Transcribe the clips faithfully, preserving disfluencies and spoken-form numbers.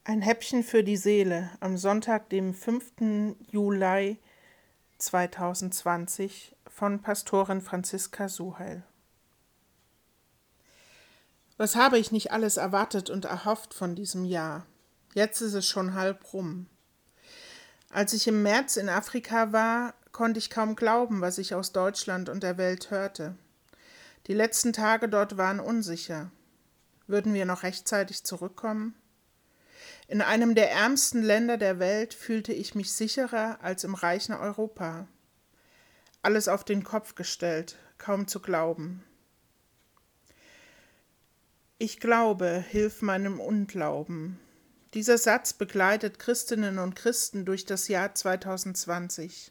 Ein Häppchen für die Seele am Sonntag, dem fünften Juli zweitausendzwanzig von Pastorin Franziska Suheil. Was habe ich nicht alles erwartet und erhofft von diesem Jahr? Jetzt ist es schon halb rum. Als ich im März in Afrika war, konnte ich kaum glauben, was ich aus Deutschland und der Welt hörte. Die letzten Tage dort waren unsicher. Würden wir noch rechtzeitig zurückkommen? In einem der ärmsten Länder der Welt fühlte ich mich sicherer als im reichen Europa. Alles auf den Kopf gestellt, kaum zu glauben. Ich glaube, hilf meinem Unglauben. Dieser Satz begleitet Christinnen und Christen durch das Jahr zweitausendzwanzig.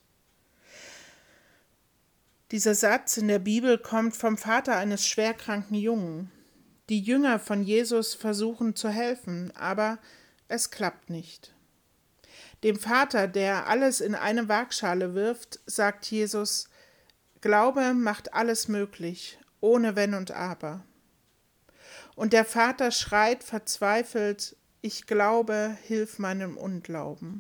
Dieser Satz in der Bibel kommt vom Vater eines schwerkranken Jungen. Die Jünger von Jesus versuchen zu helfen, aber es klappt nicht. Dem Vater, der alles in eine Waagschale wirft, sagt Jesus: Glaube macht alles möglich, ohne Wenn und Aber. Und der Vater schreit verzweifelt: Ich glaube, hilf meinem Unglauben.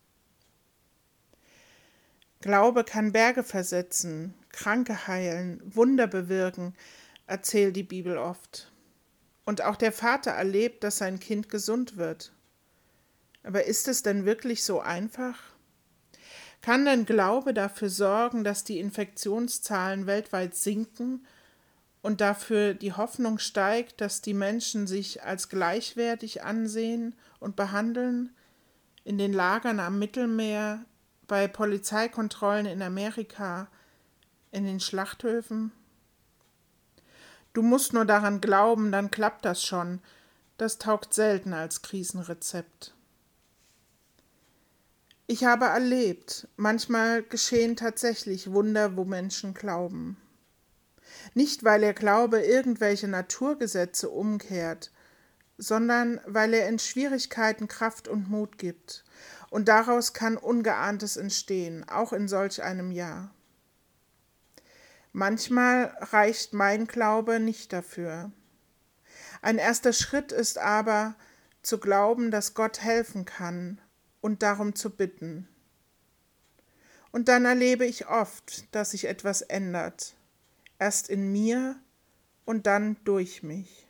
Glaube kann Berge versetzen, Kranke heilen, Wunder bewirken, erzählt die Bibel oft. Und auch der Vater erlebt, dass sein Kind gesund wird. Aber ist es denn wirklich so einfach? Kann denn Glaube dafür sorgen, dass die Infektionszahlen weltweit sinken und dafür die Hoffnung steigt, dass die Menschen sich als gleichwertig ansehen und behandeln? In den Lagern am Mittelmeer, bei Polizeikontrollen in Amerika, in den Schlachthöfen? Du musst nur daran glauben, dann klappt das schon. Das taugt selten als Krisenrezept. Ich habe erlebt, manchmal geschehen tatsächlich Wunder, wo Menschen glauben. Nicht, weil der Glaube irgendwelche Naturgesetze umkehrt, sondern weil er in Schwierigkeiten Kraft und Mut gibt. Und daraus kann Ungeahntes entstehen, auch in solch einem Jahr. Manchmal reicht mein Glaube nicht dafür. Ein erster Schritt ist aber, zu glauben, dass Gott helfen kann und darum zu bitten. Und dann erlebe ich oft, dass sich etwas ändert, erst in mir und dann durch mich.